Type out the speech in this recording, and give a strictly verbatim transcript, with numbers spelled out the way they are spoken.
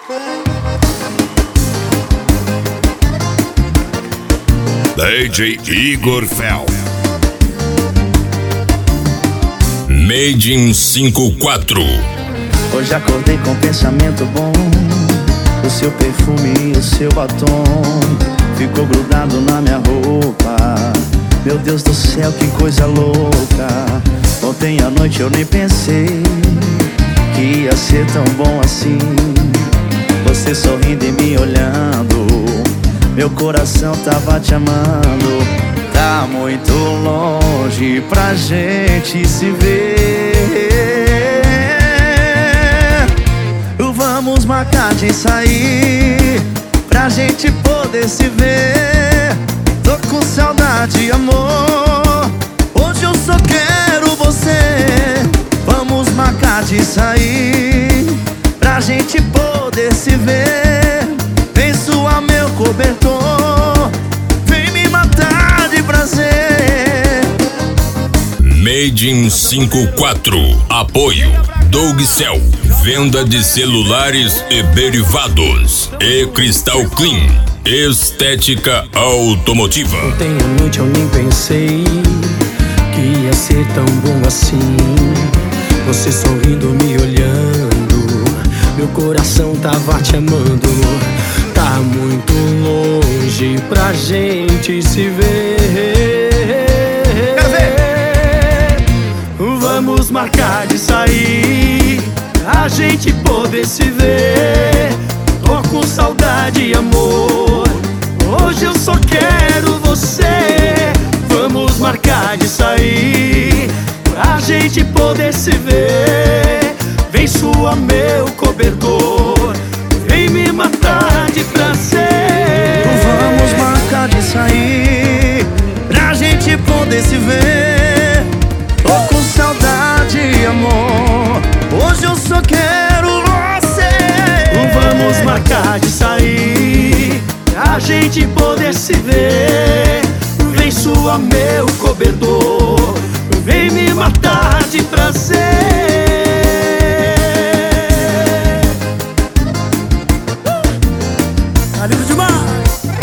D J Igor Fel. Made in cinquenta e quatro. Hoje acordei com um pensamento bom. O seu perfume e o seu batom ficou grudado na minha roupa. Meu Deus do céu, que coisa louca. Ontem à noite eu nem pensei que ia ser tão bom assim. Você sorrindo e me olhando, meu coração tava te amando. Tá muito longe pra gente se ver. Vamos marcar de sair pra gente poder se ver. Tô com saudade, amor. Hoje eu só quero você. Vamos marcar de sair pra gente poder se ver. Vem suar meu cobertor, vem me matar de prazer. Made in cinquenta e quatro. Apoio Doug Cell, venda de celulares e derivados. E Cristal Clean, estética automotiva. Ontem à noite eu nem pensei que ia ser tão bom assim. Você sorrindo, me olhando, meu coração tava te amando. Tá muito longe pra gente se ver. Quero ver. Vamos marcar de sair, a gente poder se ver. Tô com saudade, amor. Hoje eu só quero você. Vamos marcar de sair, pra gente poder se ver. Vem suar meu cobertor, vem me matar de prazer. Vamos marcar de sair, pra gente poder se ver. Tô com saudade, amor. Hoje eu só quero você. Vamos marcar de sair, pra gente poder se ver. Vem suar meu cobertor, vem me matar de prazer. Tá lindo demais.